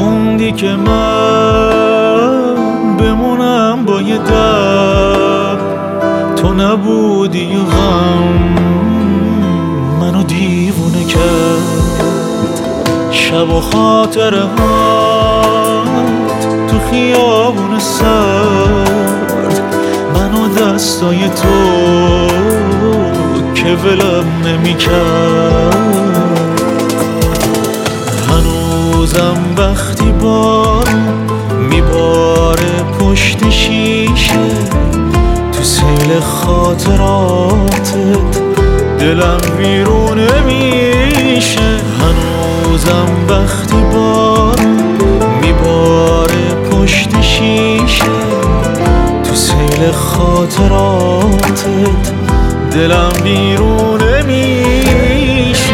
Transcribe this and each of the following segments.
موندی که من بمونم با یه درد، تو نبودی و غم منو دیوونه کرد. شب و خاطره تو خیابون سرد، منو دستای تو که ولم نمی کرد. هنوزم وقتی بارون میباره پشت شیشه، تو سیل خاطراتت دلم ویرونه میشه. هنوزم وقتی بارون میباره پشت شیشه، تو سیل خاطراتت دلم ویرونه میشه.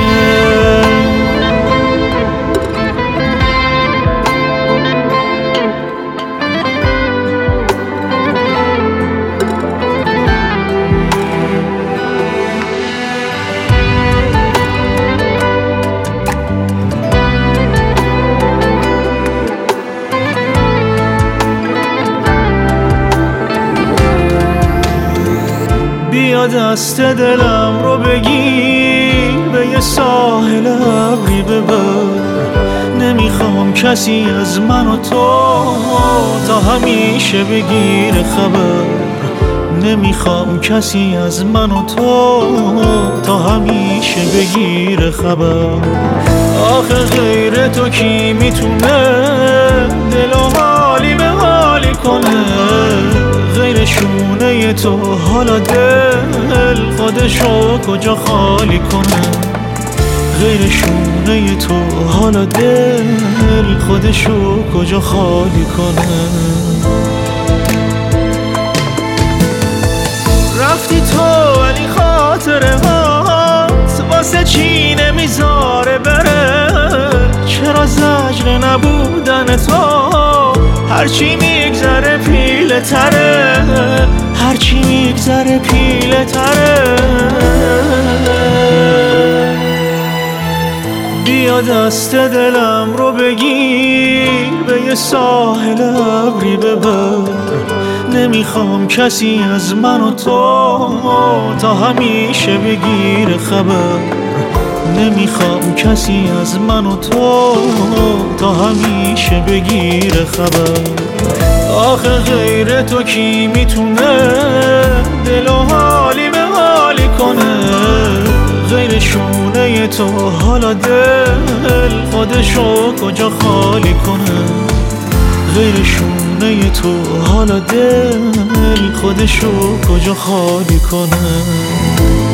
بیا دست دلم رو بگیر، به یه ساحل ابری ببر. نمیخوام کسی از من و تو تا همیشه بگیر خبر. نمیخوام کسی از من و تو تا همیشه بگیر خبر. آخه غیر تو کی میتونه دل و حالی به حالی کنه؟ غیر شونه تو حالا دل خودشو کجا خالی کنه؟ غیر شونه تو حالا دل خودشو کجا خالی کنه؟ رفتی تو ولی خاطره هات واسه چی نمیذاره بره؟ چرا زجر نبودن تو هرچی میگذره پیله تره؟ هرچی میگذره پیله تره. بیا دست دلم رو بگیر، به یه ساحل ابری ببر. نمیخوام کسی از من و تو تا همیشه بگیر خبر. نمیخوام کسی از من و تو تا همیشه بگیر خبر. آخه غیر تو کی میتونه دل و حالی به حالی کنه؟ غیر شونه تو حالا دل خودشو کجا خالی کنه؟ غیر شونه تو حالا دل خودشو کجا خالی کنه؟